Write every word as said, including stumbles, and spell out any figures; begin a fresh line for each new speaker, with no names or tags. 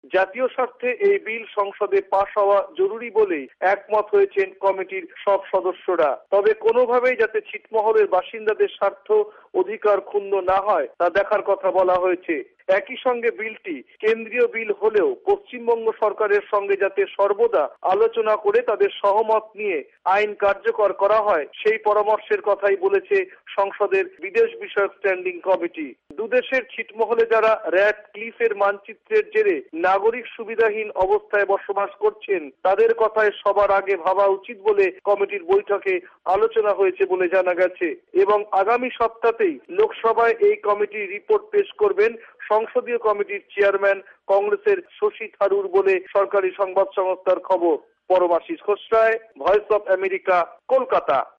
জাতীয় স্বার্থে এই বিল সংসদে পাশ হওয়া জরুরি বলেই একমত হয়েছেন কমিটির সব সদস্যরা। তবে কোনোভাবেই যাতে ছিটমহলের বাসিন্দাদের স্বার্থ অধিকার ক্ষুণ্ণ না হয় তা দেখার কথা বলা হয়েছে। একই সঙ্গে বিলটি কেন্দ্রীয় বিল হলেও পশ্চিমবঙ্গ সরকারের সঙ্গে যাতে সর্বদা আলোচনা করে তাদের সহমত নিয়ে আইন কার্যকর করা হয় সেই পরামর্শের কথাই বলেছে সংসদের বিদেশ বিষয়ক স্ট্যান্ডিং কমিটি। দুদেশের ছিটমহলে যারা র্যাড ক্লিফের মানচিত্রের জেরে নাগরিক সুবিধাহীন অবস্থায় বসবাস করছেন তাদের কথায় সবার আগে ভাবা উচিত বলে কমিটির বৈঠকে আলোচনা হয়েছে বলে জানা গেছে এবং আগামী সপ্তাহেই লোকসভায় এই কমিটির রিপোর্ট পেশ করবেন সংসদীয় কমিটির চেয়ারম্যান কংগ্রেসের শশী থারুর বলে সরকারি সংবাদ সংস্থার খবর। Paramashis Khosray, voice of America, Kolkata.